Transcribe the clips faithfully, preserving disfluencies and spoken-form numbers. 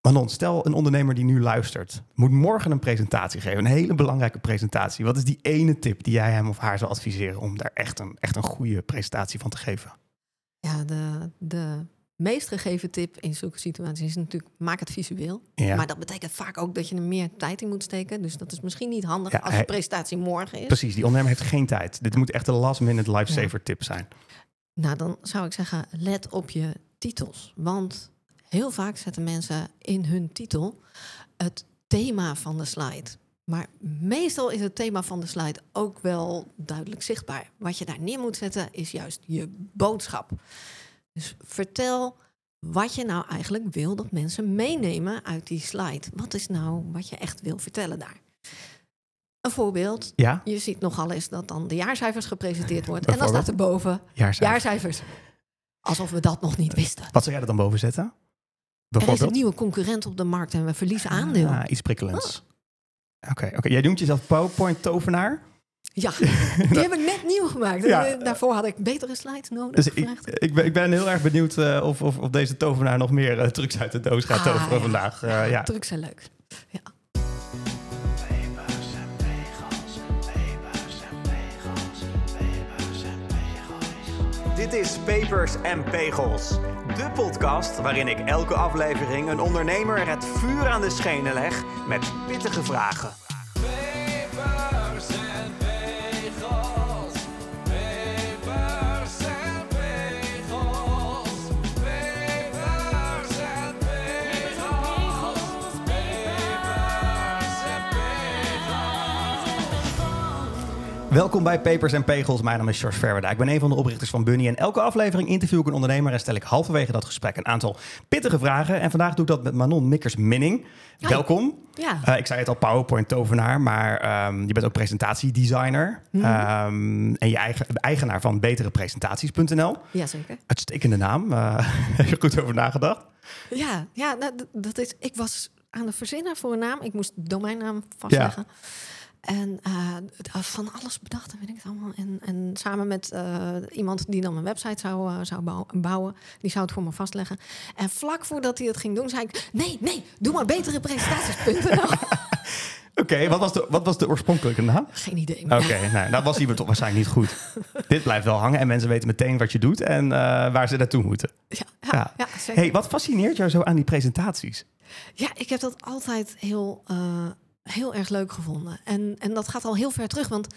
Manon, stel een ondernemer die nu luistert, moet morgen een presentatie geven. Een hele belangrijke presentatie. Wat is die ene tip die jij hem of haar zou adviseren om daar echt een, echt een goede presentatie van te geven? Ja, de, de meest gegeven tip in zulke situaties is natuurlijk, maak het visueel. Ja. Maar dat betekent vaak ook dat je er meer tijd in moet steken. Dus dat is misschien niet handig Ja, als de presentatie morgen is. Precies, die ondernemer heeft geen tijd. Dit moet echt een last minute lifesaver tip zijn. Nou, dan zou ik zeggen, let op je titels. Want heel vaak zetten mensen in hun titel het thema van de slide. Maar meestal is het thema van de slide ook wel duidelijk zichtbaar. Wat je daar neer moet zetten is juist je boodschap. Dus vertel wat je nou eigenlijk wil dat mensen meenemen uit die slide. Wat is nou wat je echt wil vertellen daar? Een voorbeeld. Ja? Je ziet nogal eens dat dan de jaarcijfers gepresenteerd wordt. En dan staat er boven jaarcijfers. jaarcijfers. Alsof we dat nog niet wisten. Wat zou jij er dan boven zetten? Er is een nieuwe concurrent op de markt en we verliezen aandeel. Ah, iets prikkelends. Oké, okay, okay. Jij noemt jezelf PowerPoint-tovenaar. Ja, die heb ik net nieuw gemaakt. Ja. Daarvoor had ik betere slides nodig. Dus ik, ik, ben, ik ben heel erg benieuwd uh, of, of, of deze tovenaar nog meer uh, trucs uit de doos gaat toveren ah, ja. vandaag. Uh, ja. Trucs zijn leuk. Ja. Pepers en pegels, pepers en pegels, pepers en pegels. Dit is Pepers en Pegels, de podcast waarin ik elke aflevering een ondernemer het vuur aan de schenen leg met pittige vragen. Welkom bij Pepers en Pegels. Mijn naam is George Verwerda. Ik ben een van de oprichters van Bunny. En elke aflevering interview ik een ondernemer en stel ik halverwege dat gesprek een aantal pittige vragen. En vandaag doe ik dat met Manon Mikkers-Minning. Hi. Welkom. Ja. Uh, ik zei het al, PowerPoint-tovenaar, maar um, je bent ook presentatiedesigner. Mm-hmm. Um, en je eigen, eigenaar van beterepresentaties punt n l. Jazeker. Uitstekende naam. Uh, heb je er goed over nagedacht? Ja, ja nou, dat is, ik was aan het verzinnen voor een naam. Ik moest de domeinnaam vastleggen. Ja. En uh, van alles bedacht, weet ik het allemaal. En, en samen met uh, iemand die dan een website zou, uh, zou bouwen, die zou het voor me vastleggen. En vlak voordat hij het ging doen, zei ik, nee, nee, doe maar beterepresentaties punt n l. Oké, okay, wat, was de, wat was de oorspronkelijke naam? Geen idee. Oké, okay, nou, dat was hier toch waarschijnlijk niet goed. Dit blijft wel hangen en mensen weten meteen wat je doet en uh, waar ze naartoe moeten. Ja, ja, ja. ja zeker. Hey, wat fascineert jou zo aan die presentaties? Ja, ik heb dat altijd heel... Uh, heel erg leuk gevonden. En, en dat gaat al heel ver terug, want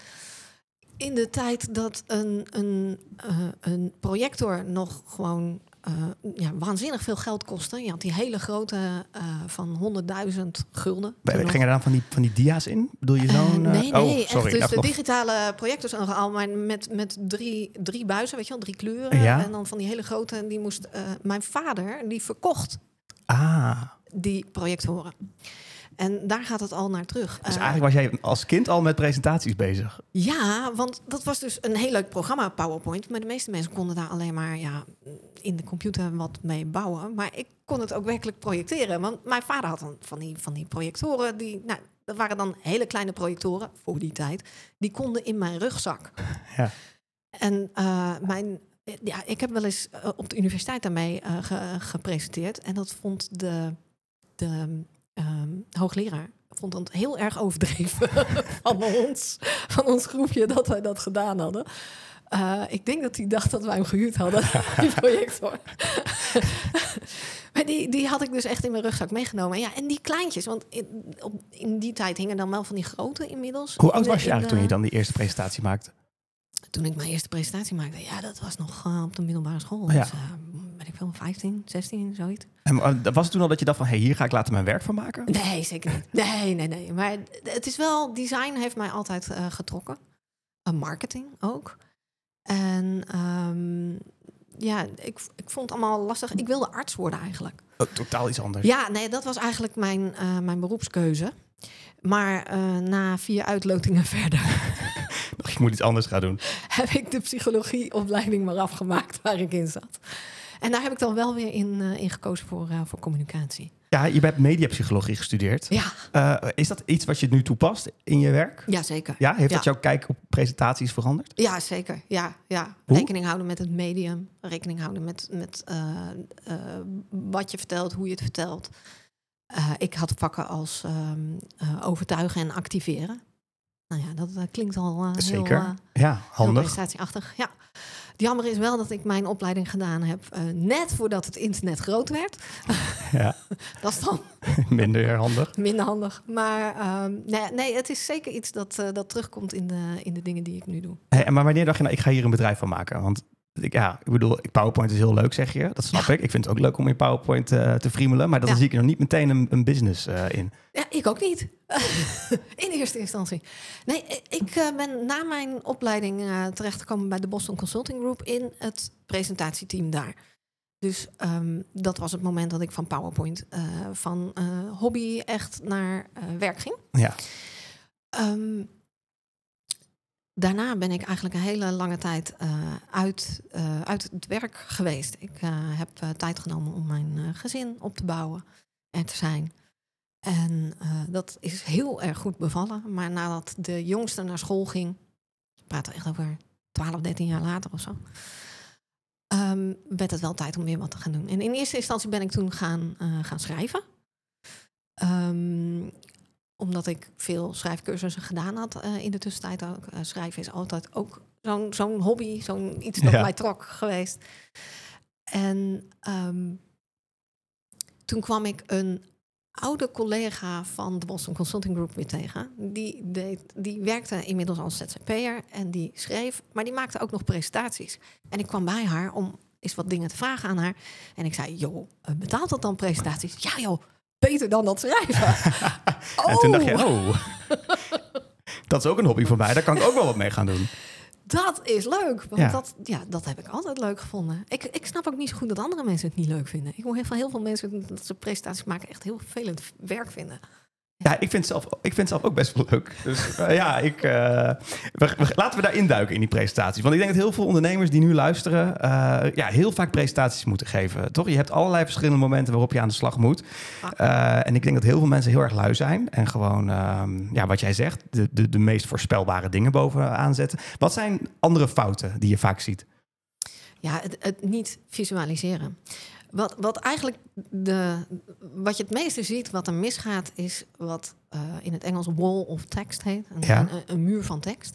in de tijd dat een, een, uh, een projector nog gewoon uh, ja, waanzinnig veel geld kostte. Je had die hele grote uh, van honderdduizend gulden. Gingen er dan van die, van die dia's in? Bedoel je zo'n... Uh, nee, nee, oh, sorry, echt. Dus de nog... digitale projectors al, maar met, met drie, drie buizen, weet je wel, drie kleuren. Ja? En dan van die hele grote, en die moest... Uh, mijn vader, die verkocht ah. die projectoren. En daar gaat het al naar terug. Dus eigenlijk was jij als kind al met presentaties bezig? Ja, want dat was dus een heel leuk programma, PowerPoint. Maar de meeste mensen konden daar alleen maar ja, in de computer wat mee bouwen. Maar ik kon het ook werkelijk projecteren. Want mijn vader had dan van die, van die projectoren. Die, nou, dat waren dan hele kleine projectoren voor die tijd. Die konden in mijn rugzak. Ja. En uh, mijn... Ja, ik heb wel eens uh, op de universiteit daarmee uh, ge, gepresenteerd. En dat vond de... de Um, hoogleraar vond het heel erg overdreven van ons, van ons groepje dat wij dat gedaan hadden. Uh, ik denk dat hij dacht dat wij hem gehuurd hadden, die projector. Maar die, die had ik dus echt in mijn rugzak meegenomen. En, ja, en die kleintjes, want in, op, in die tijd hingen dan wel van die grote inmiddels. Hoe oud de, was je eigenlijk de, toen je dan die eerste presentatie maakte? Toen ik mijn eerste presentatie maakte, ja, dat was nog uh, op de middelbare school. Oh, ja. Dus, uh, ben ik wel vijftien, zestien, zoiets. En was het toen al dat je dacht van, hé, hey, hier ga ik later mijn werk van maken? Nee, zeker niet. Nee, nee, nee. Maar het is wel, design heeft mij altijd uh, getrokken. Uh, marketing ook. En um, ja, ik, ik vond het allemaal lastig. Ik wilde arts worden eigenlijk. Oh, totaal iets anders. Ja, nee, dat was eigenlijk mijn, uh, mijn beroepskeuze. Maar uh, na vier uitlotingen verder... Je moet iets anders gaan doen. Heb ik de psychologieopleiding maar afgemaakt waar ik in zat. En daar heb ik dan wel weer in, uh, in gekozen voor, uh, voor communicatie. Ja, je hebt mediapsychologie gestudeerd. Ja. Uh, is dat iets wat je nu toepast in je werk? Ja, zeker. Ja, heeft ja. dat jouw kijk op presentaties veranderd? Ja, zeker. Ja, ja. Rekening houden met het medium. Rekening houden met, met uh, uh, wat je vertelt, hoe je het vertelt. Uh, ik had vakken als um, uh, overtuigen en activeren. Nou ja, dat uh, klinkt al uh, Zeker. heel, uh, ja, handig. heel prestatieachtig. Ja. Het jammer is wel dat ik mijn opleiding gedaan heb uh, net voordat het internet groot werd. Ja. Dat is dan minder handig. Minder handig. Maar um, nee, nee, het is zeker iets dat, uh, dat terugkomt in de, in de dingen die ik nu doe. Hey, maar wanneer dacht je, nou, ik ga hier een bedrijf van maken? Want ik, ja, ik bedoel, PowerPoint is heel leuk, zeg je. Dat snap ja. ik. Ik vind het ook leuk om in PowerPoint uh, te friemelen. Maar dan ja. zie ik er nog niet meteen een, een business uh, in. Ja, ik ook niet. In eerste instantie. Nee, ik uh, ben na mijn opleiding uh, terechtgekomen bij de Boston Consulting Group in het presentatieteam daar. Dus um, dat was het moment dat ik van PowerPoint uh, van uh, hobby echt naar uh, werk ging. Ja. Um, daarna ben ik eigenlijk een hele lange tijd uh, uit, uh, uit het werk geweest. Ik uh, heb uh, tijd genomen om mijn uh, gezin op te bouwen en te zijn. En uh, dat is heel erg goed bevallen. Maar nadat de jongste naar school ging, ik praat er echt over twaalf, dertien jaar later of zo, um, werd het wel tijd om weer wat te gaan doen. En in eerste instantie ben ik toen gaan, uh, gaan schrijven. Um, omdat ik veel schrijfcursussen gedaan had uh, in de tussentijd ook. Uh, schrijven is altijd ook zo'n, zo'n hobby, zo'n iets dat ja. mij trok geweest. En um, toen kwam ik een oude collega van de Boston Consulting Group weer tegen. Die, deed, die werkte inmiddels als Z Z P'er en die schreef, maar die maakte ook nog presentaties. En ik kwam bij haar om eens wat dingen te vragen aan haar. En ik zei, joh, betaalt dat dan presentaties? Ja joh, beter dan dat schrijven. oh. En toen dacht je, oh, dat is ook een hobby voor mij. Daar kan ik ook wel wat mee gaan doen. Dat is leuk, want ja. Dat, ja, dat heb ik altijd leuk gevonden. Ik, ik snap ook niet zo goed dat andere mensen het niet leuk vinden. Ik hoor heel veel, heel veel mensen dat ze presentaties maken echt heel vervelend werk vinden. Ja, ik vind, zelf, ik vind het zelf ook best wel leuk. Dus uh, ja, ik, uh, we, we, laten we daar induiken in die presentaties. Want ik denk dat heel veel ondernemers die nu luisteren, Uh, ja, heel vaak presentaties moeten geven. Toch? Je hebt allerlei verschillende momenten waarop je aan de slag moet. Uh, en ik denk dat heel veel mensen heel erg lui zijn. En gewoon, uh, ja, wat jij zegt, de, de, de meest voorspelbare dingen bovenaan zetten. Wat zijn andere fouten die je vaak ziet? Ja, het, het niet visualiseren. Wat, wat eigenlijk de, wat je het meeste ziet, wat er misgaat, is wat uh, in het Engels wall of text heet. Een, ja. een, een muur van tekst.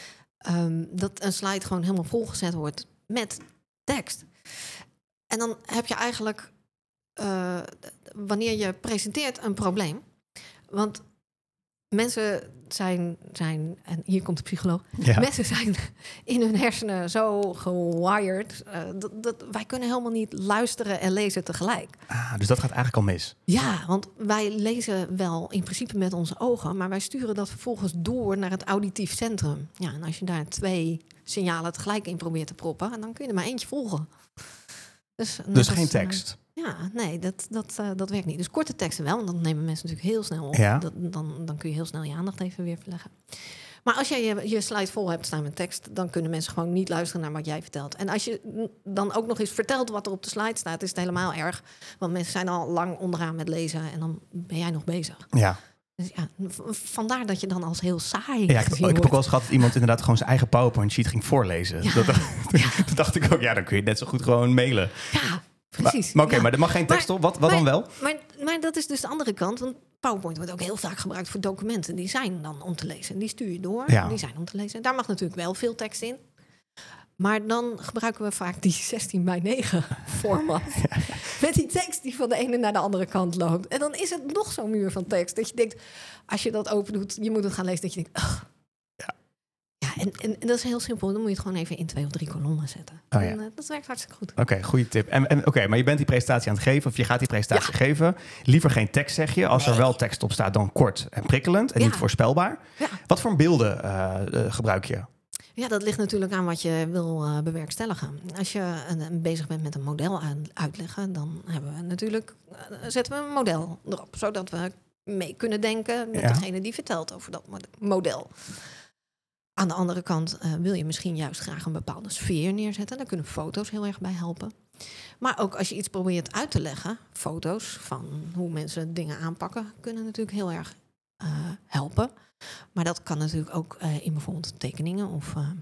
Um, dat een slide gewoon helemaal volgezet wordt met tekst. En dan heb je eigenlijk, uh, wanneer je presenteert, een probleem. Want mensen zijn, zijn en hier komt de psycholoog. Ja. Mensen zijn in hun hersenen zo gewired. Uh, dat, dat, wij kunnen helemaal niet luisteren en lezen tegelijk. Ah, dus dat gaat eigenlijk al mis. Ja, want wij lezen wel in principe met onze ogen, maar wij sturen dat vervolgens door naar het auditief centrum. Ja, en als je daar twee signalen tegelijk in probeert te proppen, dan kun je er maar eentje volgen. Dus, dus geen tekst? Ja, nee, dat, dat, uh, dat werkt niet. Dus korte teksten wel, want dan nemen mensen natuurlijk heel snel op. Ja. Dat, dan, dan kun je heel snel je aandacht even weer verleggen. Maar als jij je, je slide vol hebt staan met tekst, dan kunnen mensen gewoon niet luisteren naar wat jij vertelt. En als je dan ook nog eens vertelt wat er op de slide staat, is het helemaal erg. Want mensen zijn al lang onderaan met lezen en dan ben jij nog bezig. Ja. Dus ja, vandaar dat je dan als heel saai Ja, ik, ik heb ook wel eens gehad dat iemand inderdaad gewoon zijn eigen PowerPoint sheet ging voorlezen. Ja. Dat, ja. Toen dacht ik ook, ja, dan kun je net zo goed gewoon mailen. Ja, precies. Maar, maar oké, okay, ja. maar er mag geen tekst maar, op. Wat, wat maar, dan wel? Maar, maar dat is dus de andere kant. Want PowerPoint wordt ook heel vaak gebruikt voor documenten. Die zijn dan om te lezen. Die stuur je door. Ja. Die zijn om te lezen. Daar mag natuurlijk wel veel tekst in. Maar dan gebruiken we vaak die zestien bij negen format. Ja. Met die tekst die van de ene naar de andere kant loopt. En dan is het nog zo'n muur van tekst. Dat je denkt, als je dat open doet, je moet het gaan lezen. Dat je denkt, ugh. Ja, ja en, en, en dat is heel simpel. Dan moet je het gewoon even in twee of drie kolommen zetten. Oh, ja. En uh, dat werkt hartstikke goed. Oké, okay, goede tip. En, en, Oké, okay, maar je bent die presentatie aan het geven. Of je gaat die presentatie ja. geven. Liever geen tekst, zeg je. Als nee. er wel tekst op staat, dan kort en prikkelend. En ja. niet voorspelbaar. Ja. Wat voor beelden uh, uh, gebruik je? Ja, dat ligt natuurlijk aan wat je wil uh, bewerkstelligen. Als je een, bezig bent met een model aan, uitleggen, dan hebben we natuurlijk, uh, zetten we een model erop. Zodat we mee kunnen denken met ja. degene die vertelt over dat model. Aan de andere kant uh, wil je misschien juist graag een bepaalde sfeer neerzetten. Daar kunnen foto's heel erg bij helpen. Maar ook als je iets probeert uit te leggen, foto's van hoe mensen dingen aanpakken, kunnen natuurlijk heel erg uh, helpen. Maar dat kan natuurlijk ook uh, in bijvoorbeeld tekeningen of uh,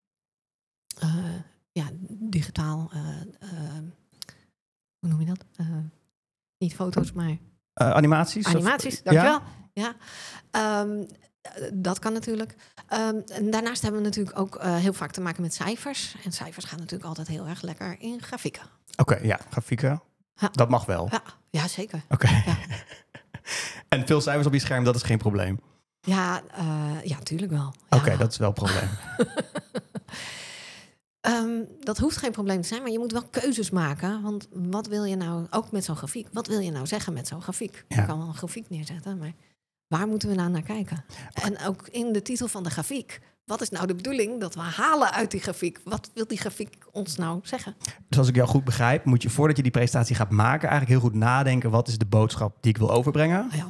uh, ja, digitaal, uh, uh, hoe noem je dat? Uh, niet foto's, maar Uh, animaties? Animaties, of, dankjewel. Ja, ja. Um, dat kan natuurlijk. Um, en daarnaast hebben we natuurlijk ook uh, heel vaak te maken met cijfers. En cijfers gaan natuurlijk altijd heel erg lekker in grafieken. Oké, okay, ja, grafieken. Ja. Dat mag wel. Ja, ja zeker. Oké. Okay. Ja. En veel cijfers op je scherm, dat is geen probleem? Ja, uh, ja tuurlijk wel. Oké, ja. okay, dat is wel een probleem. um, dat hoeft geen probleem te zijn, maar je moet wel keuzes maken. Want wat wil je nou, ook met zo'n grafiek, wat wil je nou zeggen met zo'n grafiek? Ja. Je kan wel een grafiek neerzetten, maar waar moeten we nou naar kijken? En ook in de titel van de grafiek. Wat is nou de bedoeling dat we halen uit die grafiek? Wat wil die grafiek ons nou zeggen? Dus als ik jou goed begrijp, moet je voordat je die presentatie gaat maken eigenlijk heel goed nadenken, wat is de boodschap die ik wil overbrengen? Ja.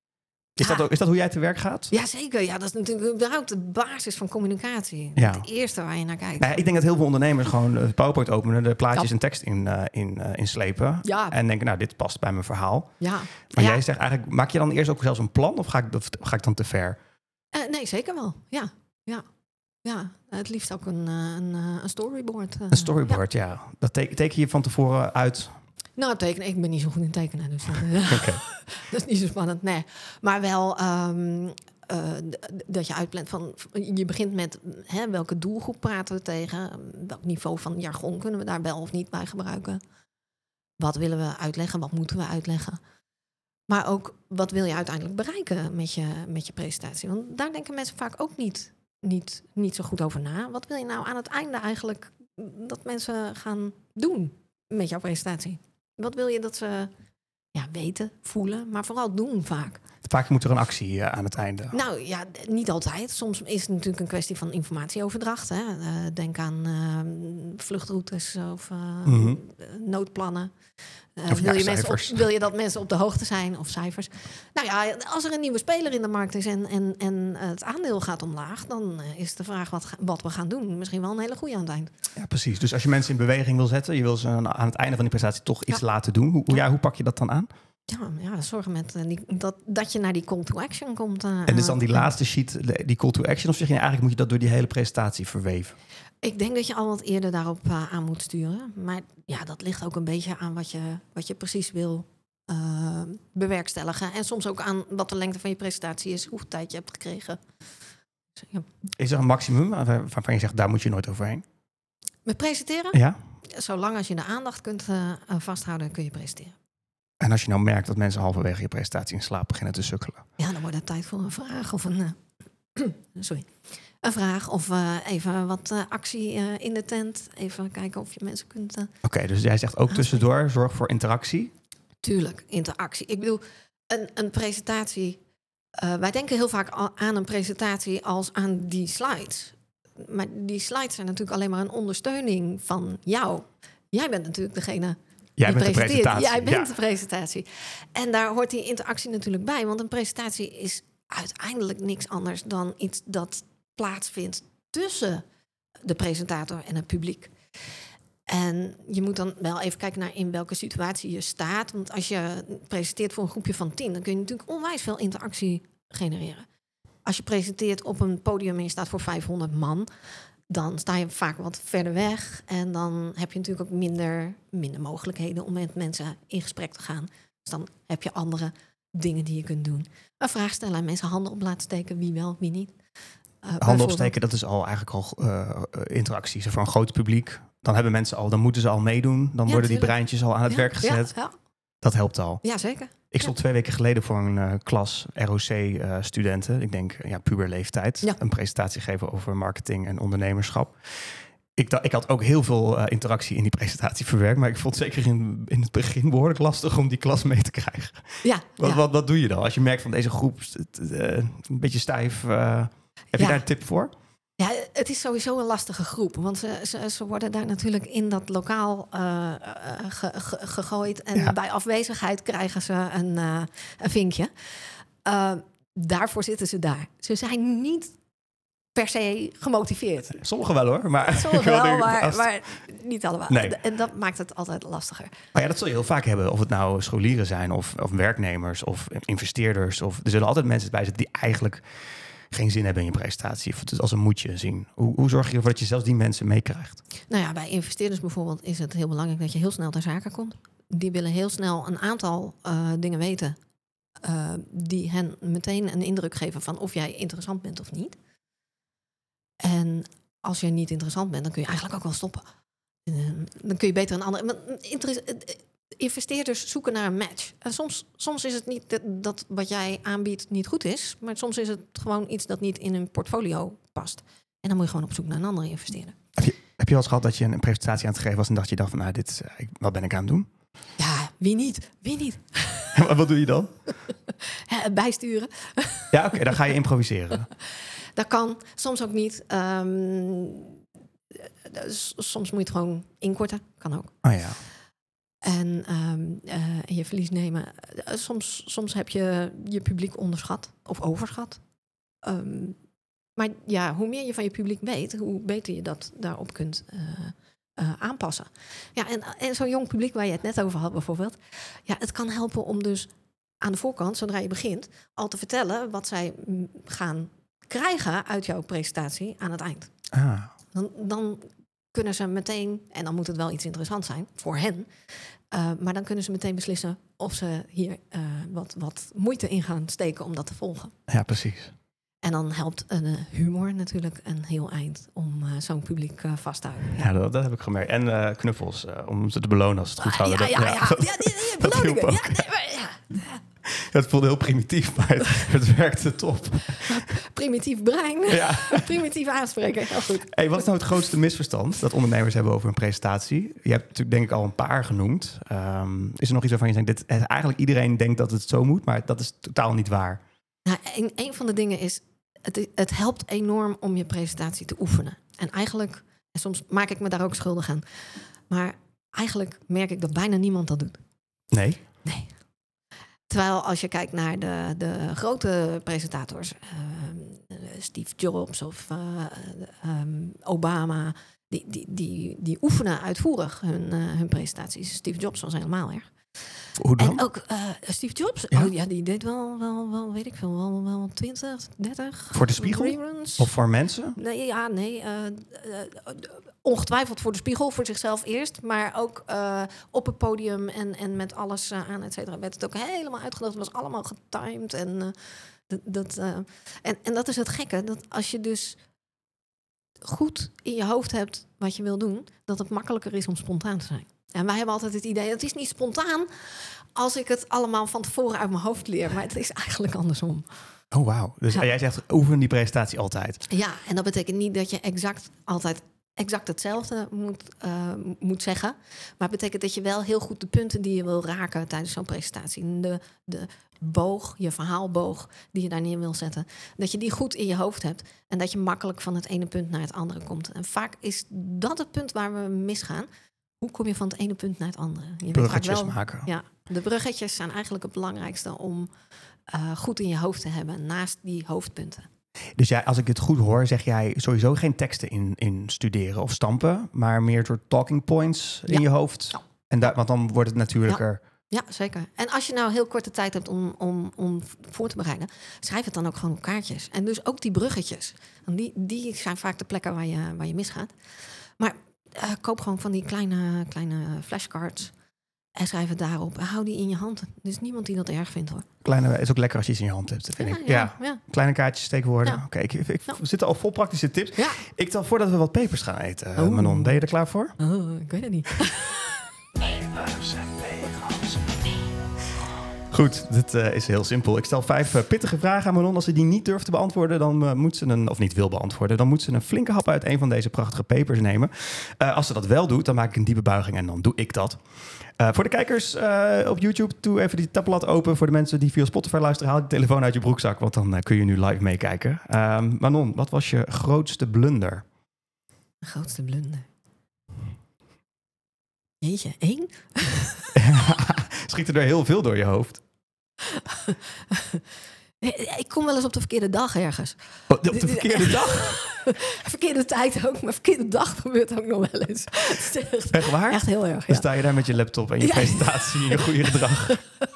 Is, ja. dat ook, is dat hoe jij te werk gaat? Jazeker. Ja, dat is natuurlijk überhaupt de basis van communicatie. Ja. Het eerste waar je naar kijkt. Nou ja, ik denk dat heel veel ondernemers gewoon de PowerPoint openen, de plaatjes ja. en tekst in, uh, in, uh, inslepen. Ja. En denken, nou, dit past bij mijn verhaal. Ja. Maar ja. jij zegt eigenlijk, maak je dan eerst ook zelfs een plan of ga ik, of ga ik dan te ver? Uh, nee, zeker wel. Ja. Ja. Ja, het liefst ook een, een, een storyboard. Een storyboard, ja. ja. Dat teken, teken je van tevoren uit? Nou, tekenen. Ik ben niet zo goed in tekenen, dus dat, okay. dat is niet zo spannend. Nee, maar wel um, uh, d- dat je uitplant van. Je begint met hè, welke doelgroep praten we tegen? Welk niveau van jargon kunnen we daar wel of niet bij gebruiken? Wat willen we uitleggen? Wat moeten we uitleggen? Maar ook wat wil je uiteindelijk bereiken met je, met je presentatie? Want daar denken mensen vaak ook niet, niet, niet zo goed over na. Wat wil je nou aan het einde eigenlijk dat mensen gaan doen met jouw presentatie? Wat wil je dat ze ja, weten, voelen, maar vooral doen vaak? Vaak moet er een actie uh, aan het einde. Nou ja, niet altijd. Soms is het natuurlijk een kwestie van informatieoverdracht. Hè. Uh, denk aan uh, vluchtroutes of uh, mm-hmm. noodplannen. Uh, of wil, ja, je mensen op, wil je dat mensen op de hoogte zijn of cijfers? Nou ja, als er een nieuwe speler in de markt is en, en, en het aandeel gaat omlaag, dan is de vraag wat, wat we gaan doen misschien wel een hele goede aan het eind. Ja, precies. Dus als je mensen in beweging wil zetten, je wil ze aan het einde van die presentatie toch iets ja. laten doen. Hoe, ja, hoe pak je dat dan aan? Ja, ja, zorgen met uh, die, dat, dat je naar die call to action komt. Uh, en dus dan die uh, laatste sheet, die call to action, of zeg je eigenlijk moet je dat door die hele presentatie verweven? Ik denk dat je al wat eerder daarop uh, aan moet sturen. Maar ja, dat ligt ook een beetje aan wat je, wat je precies wil uh, bewerkstelligen. En soms ook aan wat de lengte van je presentatie is, hoeveel tijd je hebt gekregen. Dus, ja. Is er een maximum waarvan je zegt, daar moet je nooit overheen? Met presenteren? Ja. Zolang als je de aandacht kunt uh, vasthouden, kun je presenteren. En als je nou merkt dat mensen halverwege je presentatie in slaap beginnen te sukkelen? Ja, dan wordt het tijd voor een vraag of een... Uh, sorry. Een vraag of uh, even wat uh, actie uh, in de tent. Even kijken of je mensen kunt... Uh, Oké, okay, dus jij zegt ook tussendoor, zorg voor interactie? Tuurlijk, interactie. Ik bedoel, een, een presentatie... Uh, wij denken heel vaak aan een presentatie als aan die slides. Maar die slides zijn natuurlijk alleen maar een ondersteuning van jou. Jij bent natuurlijk degene... Jij bent de presentatie. Jij bent ja. de presentatie. En daar hoort die interactie natuurlijk bij. Want een presentatie is uiteindelijk niks anders dan iets dat plaatsvindt tussen de presentator en het publiek. En je moet dan wel even kijken naar in welke situatie je staat. Want als je presenteert voor een groepje van tien, dan kun je natuurlijk onwijs veel interactie genereren. Als je presenteert op een podium en je staat voor vijfhonderd man, dan sta je vaak wat verder weg. En dan heb je natuurlijk ook minder, minder mogelijkheden om met mensen in gesprek te gaan. Dus dan heb je andere dingen die je kunt doen. Een vraag stellen aan mensen, handen op laten steken, wie wel, wie niet. Uh, handen opsteken, dat is al eigenlijk al uh, interactie. Voor een groot publiek, dan hebben mensen al, dan moeten ze al meedoen. Dan ja, worden die tuurlijk. breintjes al aan het ja, werk gezet. Ja, ja. Dat helpt al. Ja, zeker. Ik stond ja. twee weken geleden voor een uh, klas R O C-studenten. Uh, ik denk, ja, puberleeftijd. Ja. Een presentatie geven over marketing en ondernemerschap. Ik, dacht, ik had ook heel veel uh, interactie in die presentatie verwerkt. Maar ik vond het zeker in, in het begin behoorlijk lastig om die klas mee te krijgen. Ja, wat, ja. Wat, wat doe je dan? Als je merkt van deze groep uh, een beetje stijf. Uh, heb je ja. daar een tip voor? Ja, het is sowieso een lastige groep. Want ze, ze, ze worden daar natuurlijk in dat lokaal uh, ge, ge, gegooid. En ja. bij afwezigheid krijgen ze een, uh, een vinkje. Uh, daarvoor zitten ze daar. Ze zijn niet per se gemotiveerd. Sommigen wel hoor. Maar Sommigen wel, maar, als... maar niet allemaal. Nee. En dat maakt het altijd lastiger. Maar ja, dat zul je heel vaak hebben. Of het nou scholieren zijn of, of werknemers of investeerders. Of, er zullen altijd mensen bij zitten die eigenlijk geen zin hebben in je presentatie. Of het als een moetje zien. Hoe, hoe zorg je ervoor dat je zelfs die mensen meekrijgt? Nou ja, bij investeerders bijvoorbeeld is het heel belangrijk dat je heel snel ter zake komt. Die willen heel snel een aantal uh, dingen weten uh, die hen meteen een indruk geven van of jij interessant bent of niet. En als je niet interessant bent, dan kun je eigenlijk ook wel stoppen. Uh, dan kun je beter een andere... Investeerders zoeken naar een match. En soms, soms is het niet dat, dat wat jij aanbiedt niet goed is, maar soms is het gewoon iets dat niet in hun portfolio past. En dan moet je gewoon op zoek naar een andere investeerder. Heb je, heb je wel eens gehad dat je een presentatie aan het geven was en dacht je dacht van, nou, dit, wat ben ik aan het doen? Ja, wie niet? Wie niet? Wat doe je dan? Bijsturen. Ja, oké, okay, dan ga je improviseren. Dat kan, soms ook niet. Um, soms moet je het gewoon inkorten, kan ook. Oh ja. En um, uh, je verlies nemen. Uh, soms, soms heb je je publiek onderschat of overschat. Um, maar ja, hoe meer je van je publiek weet, hoe beter je dat daarop kunt uh, uh, aanpassen. Ja, en, en zo'n jong publiek waar je het net over had bijvoorbeeld. Ja, het kan helpen om dus aan de voorkant, zodra je begint, al te vertellen wat zij gaan krijgen uit jouw presentatie aan het eind. Ah. Dan, dan kunnen ze meteen, en dan moet het wel iets interessants zijn voor hen, uh, maar dan kunnen ze meteen beslissen of ze hier uh, wat, wat moeite in gaan steken om dat te volgen. Ja, precies. En dan helpt een uh, humor natuurlijk een heel eind om uh, zo'n publiek uh, vast te houden. Ja, dat, dat heb ik gemerkt. En uh, knuffels, uh, om ze te belonen als ze het goed houden. Ah, ja, dat, ja, ja, ja. Dat, ja, die, die dat beloningen. hielp ook. Ja, nee, maar, ja. Het voelde heel primitief, maar het, het werkte top. Primitief brein. Ja. Primitief aanspreken. Heel goed. Hey, wat is nou het grootste misverstand dat ondernemers hebben over een presentatie? Je hebt natuurlijk denk ik al een paar genoemd. Um, is er nog iets waarvan je denkt, dit, eigenlijk iedereen denkt dat het zo moet, maar dat is totaal niet waar? Nou, een, een van de dingen is, het, het helpt enorm om je presentatie te oefenen. En eigenlijk, en soms maak ik me daar ook schuldig aan, maar eigenlijk merk ik dat bijna niemand dat doet. Nee? Nee. Terwijl als je kijkt naar de, de grote presentators, uh, Steve Jobs of uh, um, Obama, die, die, die, die oefenen uitvoerig hun, uh, hun presentaties. Steve Jobs was helemaal erg. Hoe dan? En ook uh, Steve Jobs, ja? Oh, ja, die deed wel, wel, wel, weet ik veel, wel, wel twintig, dertig. Voor de spiegel? Reruns. Of voor mensen? Nee, ja, nee. Uh, uh, ongetwijfeld voor de spiegel, voor zichzelf eerst. Maar ook uh, op het podium en, en met alles uh, aan, et cetera. Werd het ook helemaal uitgedacht. Het was allemaal getimed. En, uh, dat, dat, uh, en, en dat is het gekke. Dat als je dus goed in je hoofd hebt wat je wil doen, dat het makkelijker is om spontaan te zijn. En wij hebben altijd het idee, het is niet spontaan als ik het allemaal van tevoren uit mijn hoofd leer. Maar het is eigenlijk andersom. Oh, wauw. Dus ja. Jij zegt, oefen die presentatie altijd. Ja, en dat betekent niet dat je exact altijd exact hetzelfde moet, uh, moet zeggen. Maar het betekent dat je wel heel goed de punten die je wil raken tijdens zo'n presentatie, de, de boog, je verhaalboog die je daar neer wil zetten, dat je die goed in je hoofd hebt en dat je makkelijk van het ene punt naar het andere komt. En vaak is dat het punt waar we misgaan. Hoe kom je van het ene punt naar het andere? Je bruggetjes wel, maken. Ja, de bruggetjes zijn eigenlijk het belangrijkste om uh, goed in je hoofd te hebben naast die hoofdpunten. Dus jij, als ik het goed hoor, zeg jij sowieso geen teksten in, in studeren of stampen, maar meer soort talking points in ja. je hoofd. Ja. En da- want dan wordt het natuurlijker. Ja. Ja, zeker. En als je nou heel korte tijd hebt om, om, om voor te bereiden, schrijf het dan ook gewoon op kaartjes. En dus ook die bruggetjes. Want die, die zijn vaak de plekken waar je, waar je misgaat. Maar uh, koop gewoon van die kleine, kleine flashcards en schrijf het daarop. Hou die in je hand. Er is niemand die dat erg vindt, hoor. Kleine is ook lekker als je iets in je hand hebt, vind ja, ik. Ja, ja. ja. Kleine kaartjes, steekwoorden. Ja. Oké, okay, ik, ik, ik ja. we zitten al vol praktische tips. Ja. Ik tel voor dat we wat pepers gaan eten. Oh. Manon, ben je er klaar voor? Oh, ik weet het niet. Pepers en pegels. Goed, dit uh, is heel simpel. Ik stel vijf uh, pittige vragen aan Manon. Als ze die niet durft te beantwoorden, dan uh, moet ze een, of niet wil beantwoorden, dan moet ze een flinke hap uit een van deze prachtige pepers nemen. Uh, als ze dat wel doet, dan maak ik een diepe buiging en dan doe ik dat. Uh, voor de kijkers uh, op YouTube, doe even die tabblad open. Voor de mensen die via Spotify luisteren, haal je telefoon uit je broekzak, want dan uh, kun je nu live meekijken. Uh, Manon, wat was je grootste blunder? De grootste blunder? Jeetje, één? Schiet er heel veel door je hoofd? Ik kom wel eens op de verkeerde dag ergens. Oh, op de verkeerde dag? Verkeerde tijd ook, maar verkeerde dag gebeurt ook nog wel eens. Echt, echt waar? Echt heel erg, Dan ja. sta je daar met je laptop en je ja. presentatie en je goede gedrag.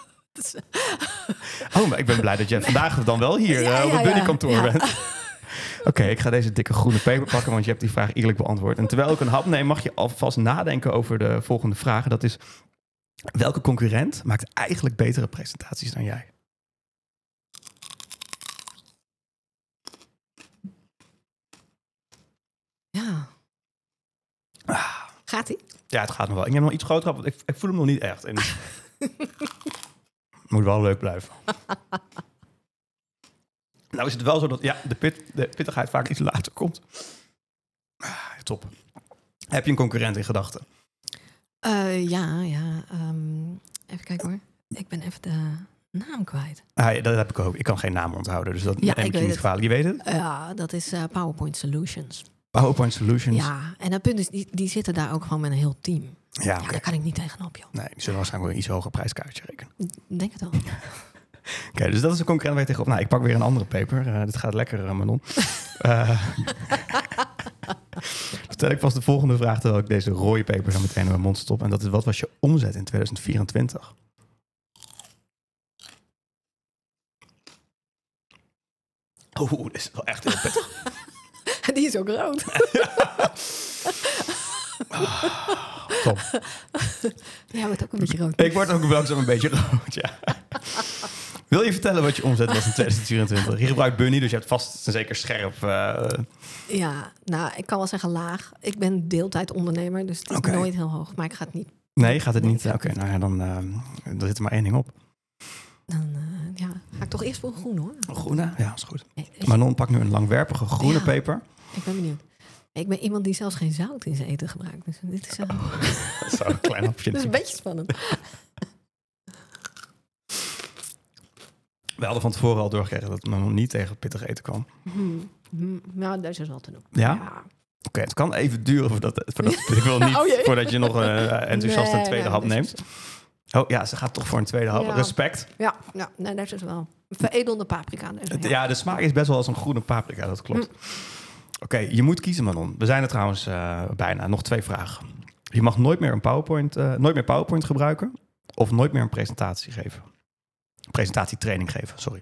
Oh, maar ik ben blij dat je vandaag dan wel hier ja, uh, op het ja, buddykantoor ja. bent. Oké, okay, ik ga deze dikke groene peper pakken, want je hebt die vraag eerlijk beantwoord. En terwijl ik een hap neem, mag je alvast nadenken over de volgende vraag. Dat is, welke concurrent maakt eigenlijk betere presentaties dan jij? Gaat-ie? Ja, het gaat nog wel. Ik heb hem nog iets groter, want ik, ik voel hem nog niet echt. En... Moet wel leuk blijven. Nou is het wel zo dat ja, de, pit, de pittigheid vaak iets later komt. Ah, top. Heb je een concurrent in gedachten? Uh, ja, ja. Um, even kijken hoor. Ik ben even de naam kwijt. Ah, ja, dat heb ik ook. Ik kan geen naam onthouden, dus dat Ja, neem ik ik je weet niet het. gevaarlijk. Je weet het? Ja, dat is uh, PowerPoint Solutions. PowerPoint Solutions. Ja, en het punt is, die, die zitten daar ook gewoon met een heel team. Ja, Ja, okay. daar kan ik niet tegenop, joh. Nee, die zullen waarschijnlijk wel een iets hoger prijskaartje rekenen. Denk het wel. Oké, okay, dus dat is een concurrent waar je tegenop... Nou, ik pak weer een andere paper. Uh, dit gaat lekker, uh, Manon. uh, Stel ik vast de volgende vraag... terwijl ik deze rode paper zo meteen in mijn mond stop. En dat is, wat was je omzet in tweeduizend vierentwintig? Oeh, dit is wel echt heel pittig. Die is ook rood. Oh, top. Ja, wordt ook een beetje rood. Ik word ook langzaam een beetje rood, ja. Wil je vertellen wat je omzet was in tweeduizend vierentwintig? Je gebruikt Bunny, dus je hebt vast een zeker scherp... Uh... Ja, nou, ik kan wel zeggen laag. Ik ben deeltijdondernemer, dus het is Okay. nooit heel hoog. Maar ik ga het niet... Nee, gaat het niet? Nee, Oké, okay, nou ja, dan uh, er zit er maar één ding op. Dan uh, ja, ga ik toch eerst voor groen, hoor. Groene? Ja, is goed. Nee, is... Manon pakt nu een langwerpige groene Ja. peper. Ik ben benieuwd. Ik ben iemand die zelfs geen zout in zijn eten gebruikt. Dus dit is, uh... Oh, dat is wel een klein hapje. dat is een beetje spannend. We hadden van tevoren al doorgekregen dat Manon niet tegen pittig eten kwam. Hmm. Hmm. Nou, dat is wel te doen. Ja? ja. Oké, okay, het kan even duren voordat, voordat ik wil niet Oh, voordat je nog uh, enthousiast nee, een tweede nee, hap dat neemt. is... Oh ja, ze gaat toch voor een tweede hap. Ja. Respect. Ja, ja, nee, dat is wel. Veredelde paprika. Dus, Het, ja. ja, de smaak is best wel als een groene paprika, dat klopt. Hm. Oké, okay, je moet kiezen, Manon. We zijn er trouwens uh, bijna. Nog twee vragen. Je mag nooit meer een PowerPoint, uh, nooit meer PowerPoint gebruiken of nooit meer een presentatie geven. Presentatietraining geven, sorry.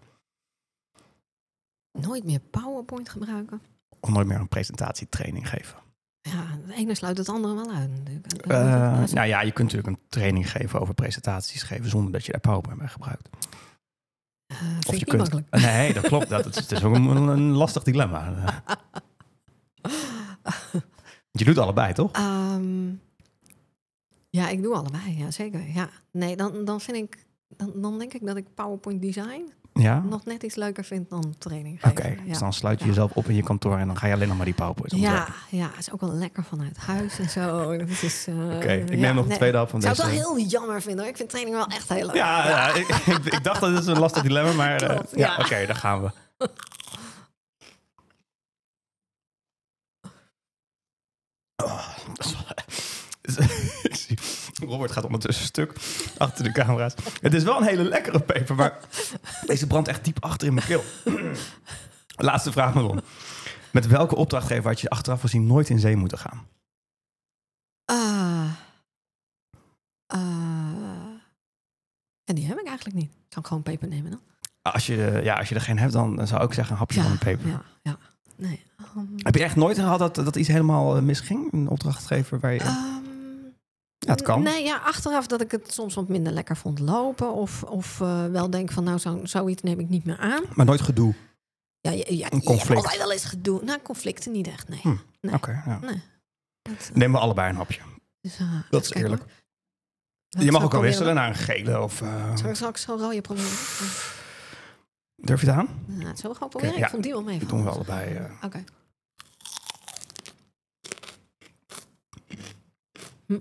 Nooit meer PowerPoint gebruiken? Of nooit meer een presentatietraining geven. Ja, het ene sluit het andere wel uit. Natuurlijk. Uh, nou ja, je kunt natuurlijk een training geven over presentaties geven zonder dat je daar PowerPoint bij gebruikt. Uh, vind of ik je niet kunt. makkelijk. Nee, dat klopt. Dat, het, is, het is ook een, een lastig dilemma. Je doet allebei, toch? Um, ja, ik doe allebei. Ja, zeker. Ja. Nee, dan, dan vind ik... Dan, dan denk ik dat ik PowerPoint design Ja? nog net iets leuker vind dan training Oké, geven. okay, Ja. dus dan sluit je Ja. jezelf op in je kantoor en dan ga je alleen nog maar die PowerPoint ontwerpen. Ja, ja, is ook wel lekker vanuit huis en zo. Dat is, uh, Oké, ik neem ja, nog een nee. tweede hap van Ik zou deze. het wel heel jammer vinden, hoor. Ik vind training wel echt heel leuk. Ja, ja ik, ik, ik dacht dat het een lastig dilemma, maar uh, Klopt, ja, ja. oké, okay, daar gaan we. Oh, dat is wel- ik zie, Robert gaat ondertussen stuk achter de camera's. Het is wel een hele lekkere peper, maar deze brandt echt diep achter in mijn keel. Laatste vraag, Manon. Met welke opdrachtgever had je achteraf gezien nooit in zee moeten gaan? Uh, uh, en die heb ik eigenlijk niet. Zou ik gewoon peper nemen dan? Als je, ja, als je er geen hebt, dan zou ik zeggen een hapje van een peper. Ja, ja. Nee. Um, Heb je echt nooit gehad dat, dat iets helemaal uh, misging? Een opdrachtgever waar je... um, ja, het kan. Nee, ja, achteraf dat ik het soms wat minder lekker vond lopen. Of, of uh, wel denk van, nou, zo, zoiets neem ik niet meer aan. Maar nooit gedoe? Ja, ja, ja, Een je conflict? hebt altijd wel eens gedoe. Nou, conflicten niet echt, nee. Hm, nee. Oké, okay, ja. Nee. Dat, uh, Nemen we allebei een hapje. dus, uh, Dat is kijk eerlijk. maar. Wat Je mag zou ook ik wel wisselen proberen? naar een gele of... Uh... Zal ik, zal ik zo rode proberen? Durf je het aan? Nou, dat zullen we gewoon proberen. Okay, ja. Ik vond die wel mee. Dat doen we allebei. Uh... Oké. Okay. Hm.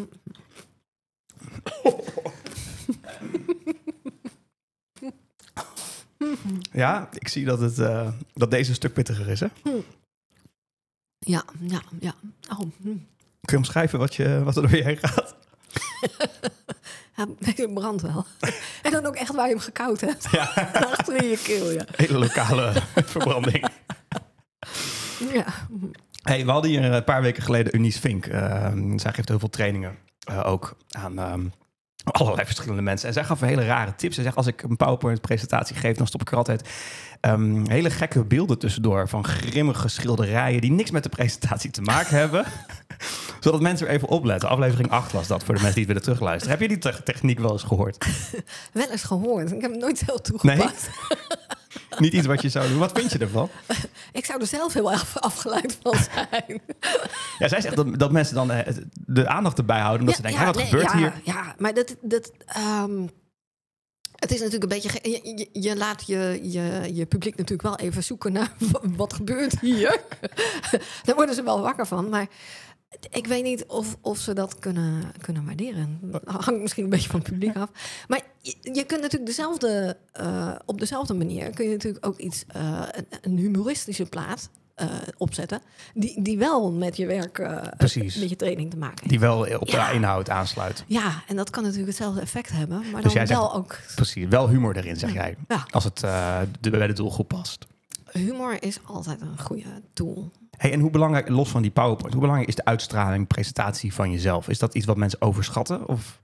Ja, ik zie dat, het, uh, dat deze een stuk pittiger is, hè? Ja, ja, ja. Oh, hm. Kun je omschrijven wat, je, wat er door je heen gaat? Ja, deze brandt wel. En dan ook echt waar je hem gekoud hebt. Ja. Achter in je keel, ja. Hele lokale verbranding. Ja. Hey, we hadden hier een paar weken geleden Eunice Fink. Uh, zij geeft heel veel trainingen uh, ook aan um, allerlei verschillende mensen. En zij gaf hele rare tips. Zij zegt, als ik een PowerPoint-presentatie geef, dan stop ik er altijd um, hele gekke beelden tussendoor van grimmige schilderijen die niks met de presentatie te maken hebben. Zodat mensen er even opletten. Aflevering acht was dat, voor de mensen die het willen terugluisteren. Heb je die te- techniek wel eens gehoord? Wel eens gehoord. Ik heb hem nooit zelf toegepast. Nee? Niet iets wat je zou doen. Wat vind je ervan? Ik zou er zelf heel erg afgeleid van zijn. Ja, zij zegt dat, dat mensen dan uh, de aandacht erbij houden. Omdat Ja, ze denken, ja, hé, wat nee, gebeurt ja, hier? Ja, maar dat... dat um, het is natuurlijk een beetje... ge- Je, je, je laat je, je, je publiek natuurlijk wel even zoeken naar... wat gebeurt hier? Daar worden ze wel wakker van. Maar ik weet niet of, of ze dat kunnen, kunnen waarderen. Dat hangt misschien een beetje van het publiek af. Maar je, je kunt natuurlijk dezelfde... Uh, op dezelfde manier kun je natuurlijk ook iets... Uh, een, een humoristische plaat... Uh, opzetten, die, die wel met je werk, uh, Precies. met je training te maken heeft. Die wel op de Ja. inhoud aansluit. Ja, en dat kan natuurlijk hetzelfde effect hebben, maar Dus dan jij zegt- wel ook... Precies, wel humor erin, zeg jij. Ja, Als het uh, de, bij de doelgroep past. humor is altijd een goede tool. Hey, en hoe belangrijk, los van die PowerPoint, hoe belangrijk is de uitstraling, presentatie van jezelf? Is dat iets wat mensen overschatten? Of?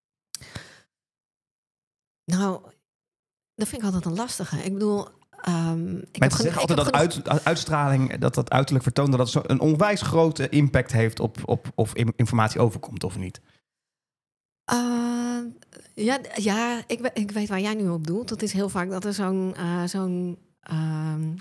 Nou, dat vind ik altijd een lastige. Ik bedoel... Um, ik Mensen geno- zeggen altijd ik dat heb uit, uitstraling, dat dat uiterlijk vertoont, dat dat zo een onwijs grote impact heeft op, op of informatie overkomt of niet. Uh, ja, ja ik, we, ik weet waar jij nu op doelt. Dat is heel vaak dat er zo'n... Uh, zo'n um,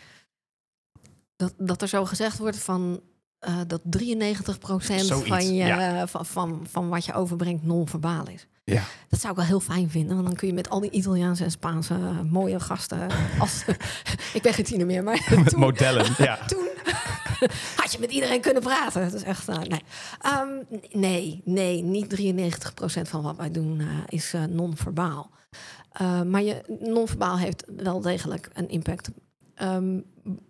dat, dat er zo gezegd wordt van... Uh, dat drieënnegentig procent Zoiets, van, je, ja. van, van, van wat je overbrengt non-verbaal is. Ja. Dat zou ik wel heel fijn vinden. Want dan kun je met al die Italiaanse en Spaanse uh, mooie gasten... Als, ik ben geen tiener meer, maar Met toen, modellen, ja. toen had je met iedereen kunnen praten. Dat is echt... Uh, nee. Um, nee, nee, niet drieënnegentig procent van wat wij doen uh, is uh, non-verbaal. Uh, maar je non-verbaal heeft wel degelijk een impact. Um,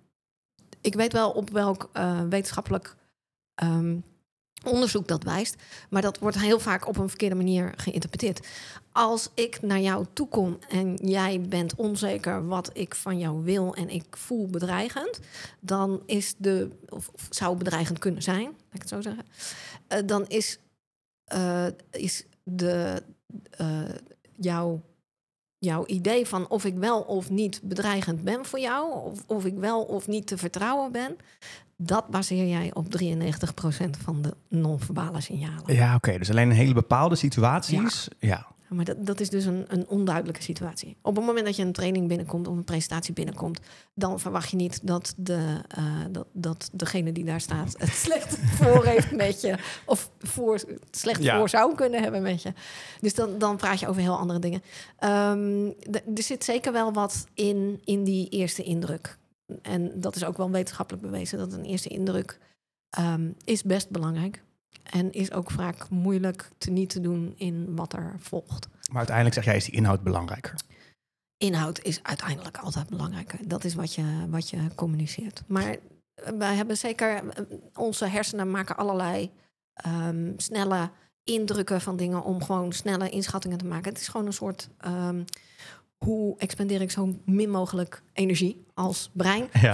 ik weet wel op welk uh, wetenschappelijk... Um, onderzoek dat wijst, maar dat wordt heel vaak op een verkeerde manier geïnterpreteerd. Als ik naar jou toe kom en jij bent onzeker wat ik van jou wil en ik voel bedreigend, dan is de, of, of zou bedreigend kunnen zijn, laat ik het zo zeggen, uh, dan is, uh, is de, uh, jouw, jouw idee van of ik wel of niet bedreigend ben voor jou, of, of ik wel of niet te vertrouwen ben, dat baseer jij op drieënnegentig procent van de non-verbale signalen. Ja, oké. Okay. Dus alleen in hele bepaalde situaties. Ja. ja. Maar dat, dat is dus een, een onduidelijke situatie. Op het moment dat je een training binnenkomt of een presentatie binnenkomt, dan verwacht je niet dat, de, uh, dat, dat degene die daar staat het slecht voor heeft met je. Of voor, het slecht ja. voor zou kunnen hebben met je. Dus dan, dan praat je over heel andere dingen. Um, d- er zit zeker wel wat in, in die eerste indruk. En dat is ook wel wetenschappelijk bewezen, dat een eerste indruk um, is best belangrijk. En is ook vaak moeilijk te niet te doen in wat er volgt. Maar uiteindelijk zeg jij, is die inhoud belangrijker? Inhoud is uiteindelijk altijd belangrijker. Dat is wat je, wat je communiceert. Maar wij hebben zeker... Onze hersenen maken allerlei um, snelle indrukken van dingen om gewoon snelle inschattingen te maken. Het is gewoon een soort... Um, hoe expandeer ik zo min mogelijk energie als brein? Ja.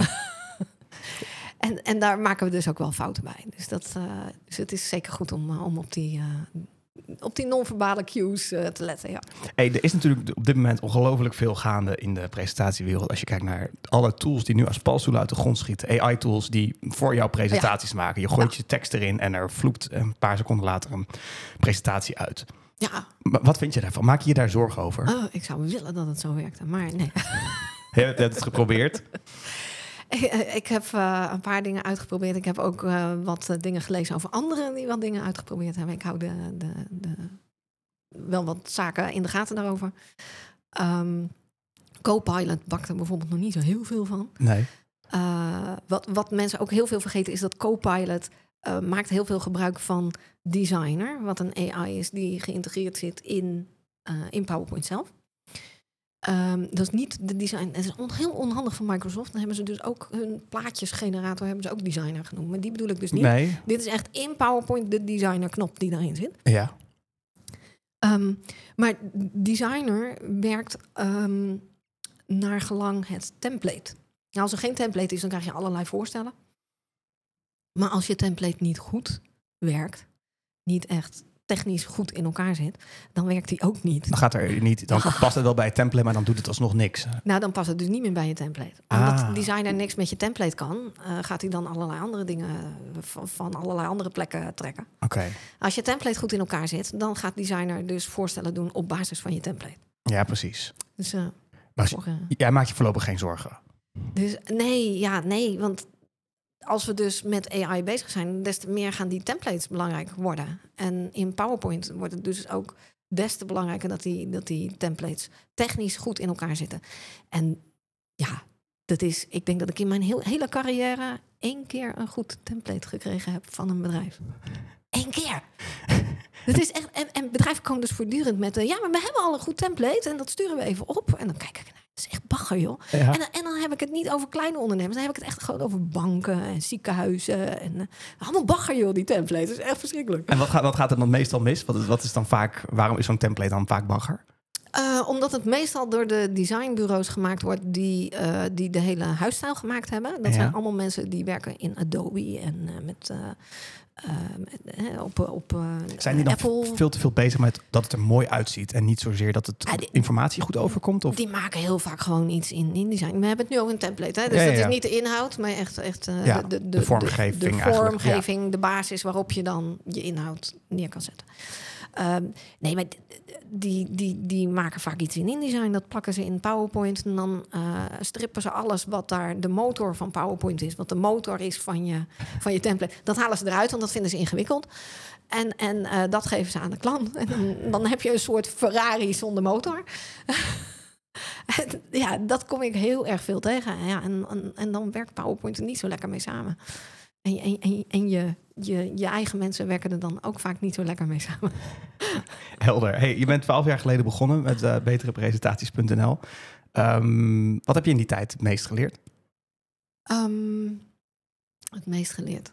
en, en daar maken we dus ook wel fouten bij. Dus, dat, uh, dus het is zeker goed om, om op die, uh, op die non-verbale cues uh, te letten. Ja. Hey, er is natuurlijk op dit moment ongelooflijk veel gaande in de presentatiewereld. Als je kijkt naar alle tools die nu als paddenstoelen uit de grond schieten. A I-tools die voor jou presentaties ja. maken. Je gooit ja. je tekst erin en er vloept een paar seconden later een presentatie uit. Ja. Maar wat vind je daarvan? Maak je je daar zorgen over? Oh, ik zou willen dat het zo werkte, maar nee. Je hebt het geprobeerd? ik, ik heb uh, een paar dingen uitgeprobeerd. Ik heb ook uh, wat uh, dingen gelezen over anderen die wat dingen uitgeprobeerd hebben. Ik hou de, de, de, wel wat zaken in de gaten daarover. Um, Copilot bakt er bijvoorbeeld nog niet zo heel veel van. Nee. Uh, wat, wat mensen ook heel veel vergeten is dat Copilot uh, maakt heel veel gebruik van Designer, wat een A I is die geïntegreerd zit in, uh, in PowerPoint zelf. Um, dat is niet de design. Het is on, heel onhandig van Microsoft. Dan hebben ze dus ook hun plaatjesgenerator hebben ze ook Designer genoemd. Maar die bedoel ik dus niet. Nee. Dit is echt in PowerPoint de Designer knop die daarin zit. Ja. Um, maar Designer werkt um, naar gelang het template. Nou, als er geen template is, dan krijg je allerlei voorstellen. Maar als je template niet goed werkt, niet echt technisch goed in elkaar zit, dan werkt die ook niet. Dan gaat er niet. Dan past het wel bij het template, maar dan doet het alsnog niks. Nou, dan past het dus niet meer bij je template. Ah. Omdat Designer niks met je template kan, uh, gaat hij dan allerlei andere dingen van, van allerlei andere plekken trekken. Oké. Okay. Als je template goed in elkaar zit, dan gaat Designer dus voorstellen doen op basis van je template. Ja, precies. Dus, uh, Maar Voor, uh, jij maakt je voorlopig geen zorgen. Dus nee, ja, nee. Want als we dus met A I bezig zijn, des te meer gaan die templates belangrijk worden. En in PowerPoint wordt het dus ook des te belangrijker dat die, dat die templates technisch goed in elkaar zitten. En ja, dat is, ik denk dat ik in mijn heel, hele carrière één keer een goed template gekregen heb van een bedrijf. Eén keer. Dat is echt, en, en bedrijven komen dus voortdurend met, uh, ja, maar we hebben al een goed template en dat sturen we even op. En dan kijk ik, nou, dat is echt bagger, joh. Ja. En, dan, en dan heb ik het niet over kleine ondernemers, dan heb ik het echt gewoon over banken en ziekenhuizen. En, uh, allemaal bagger, joh, die template. Dat is echt verschrikkelijk. En wat gaat, wat gaat er dan meestal mis? Wat, wat is dan vaak, waarom is zo'n template dan vaak bagger? Uh, omdat het meestal door de designbureaus gemaakt wordt die, uh, die de hele huisstijl gemaakt hebben. Dat Ja. zijn allemaal mensen die werken in Adobe en uh, met, uh, uh, met uh, op, op uh, Zijn die dan Apple. veel te veel bezig met dat het er mooi uitziet en niet zozeer dat het Ah, die- informatie goed overkomt? Of? Die maken heel vaak gewoon iets in InDesign. We hebben het nu over een template, hè? Dus Ja, ja, dat ja. is niet de inhoud, maar echt, echt uh, Ja, de, de, de vormgeving De, de eigenlijk, vormgeving, de basis waarop je dan je inhoud neer kan zetten. Um, nee, maar die, die, die maken vaak iets in InDesign. Dat plakken ze in PowerPoint. En dan uh, strippen ze alles wat daar de motor van PowerPoint is. Wat de motor is van je, van je template. Dat halen ze eruit, want dat vinden ze ingewikkeld. En, en uh, dat geven ze aan de klant. En dan, dan heb je een soort Ferrari zonder motor. En, ja, dat kom ik heel erg veel tegen. Ja, en, en, en dan werkt PowerPoint er niet zo lekker mee samen. En, en, en, en je, je, je eigen mensen werken er dan ook vaak niet zo lekker mee samen. Helder. Hey, je bent twaalf jaar geleden begonnen met uh, beterepresentaties punt n l. Um, wat heb je in die tijd het meest geleerd? Um, het meest geleerd?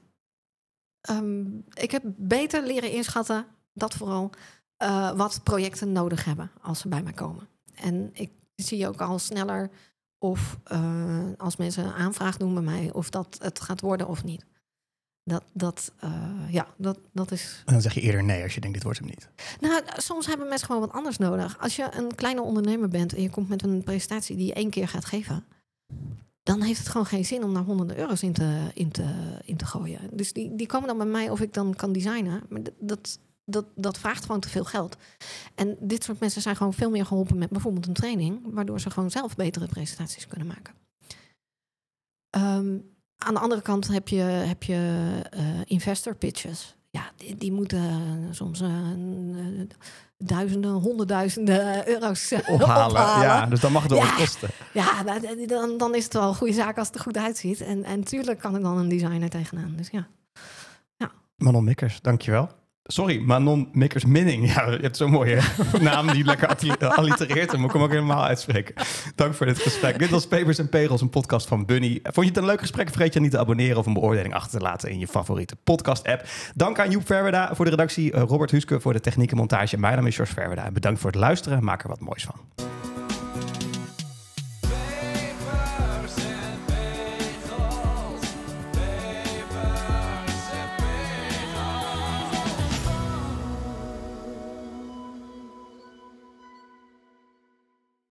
Um, ik heb beter leren inschatten, dat vooral, uh, wat projecten nodig hebben als ze bij mij komen. En ik zie ook al sneller of uh, als mensen een aanvraag doen bij mij, of dat het gaat worden of niet. Dat, dat, uh, ja, dat, dat is... En dan zeg je eerder nee als je denkt dit wordt hem niet. Nou, soms hebben mensen gewoon wat anders nodig. Als je een kleine ondernemer bent en je komt met een presentatie die je één keer gaat geven, dan heeft het gewoon geen zin om daar honderden euro's in te, in te, in te gooien. Dus die, die komen dan bij mij of ik dan kan designen. Maar dat, dat, dat, dat vraagt gewoon te veel geld. En dit soort mensen zijn gewoon veel meer geholpen met bijvoorbeeld een training, waardoor ze gewoon zelf betere presentaties kunnen maken. Um, aan de andere kant heb je, heb je uh, investor pitches. Ja, die, die moeten soms uh, uh, duizenden, honderdduizenden euro's uh, Ophalen. ophalen. Ja, dus dan mag het wel Ja. wat kosten. Ja, dan, dan is het wel een goede zaak als het er goed uitziet. En, en tuurlijk kan ik dan een designer tegenaan. Dus ja. Manon Mikkers, dankjewel. Sorry, Manon Mikkers-Minning. Ja, je hebt zo'n mooie naam die lekker allitereert. En moet ik hem ook helemaal uitspreken. Dank voor dit gesprek. Dit was Papers en Pegels, een podcast van Bunny. Vond je het een leuk gesprek? Vergeet je niet te abonneren of een beoordeling achter te laten in je favoriete podcast-app. Dank aan Joep Verwerda voor de redactie, Robert Huske voor de techniek en montage. Mijn naam is Jos Verwerda. Bedankt voor het luisteren. Maak er wat moois van.